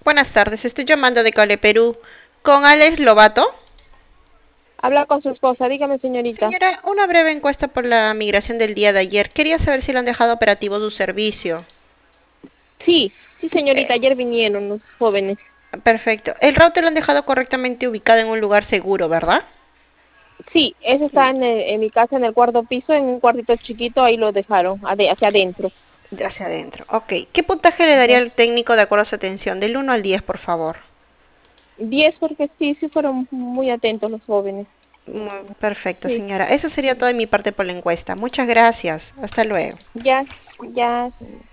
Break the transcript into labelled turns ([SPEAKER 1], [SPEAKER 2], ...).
[SPEAKER 1] Buenas tardes, estoy llamando de Cole Perú con Alex Lobato.
[SPEAKER 2] Habla con su esposa, dígame, señorita.
[SPEAKER 1] Señora, una breve encuesta por la migración del día de ayer. Quería saber si le han dejado operativo su servicio.
[SPEAKER 2] Sí, señorita, ayer vinieron los jóvenes.
[SPEAKER 1] Perfecto. El router lo han dejado correctamente ubicado en un lugar seguro, ¿verdad?
[SPEAKER 2] Sí, ese está en mi casa, en el cuarto piso, en un cuartito chiquito, ahí lo dejaron, hacia adentro.
[SPEAKER 1] Hacia adentro. Ok. ¿Qué puntaje le daría
[SPEAKER 2] Ajá.
[SPEAKER 1] al técnico de acuerdo a su atención? Del 1 al 10, por favor.
[SPEAKER 2] 10 porque sí fueron muy atentos los jóvenes.
[SPEAKER 1] Perfecto,
[SPEAKER 2] Sí,
[SPEAKER 1] señora. Eso sería todo de mi parte por la encuesta. Muchas gracias. Hasta luego.
[SPEAKER 2] ya, ya.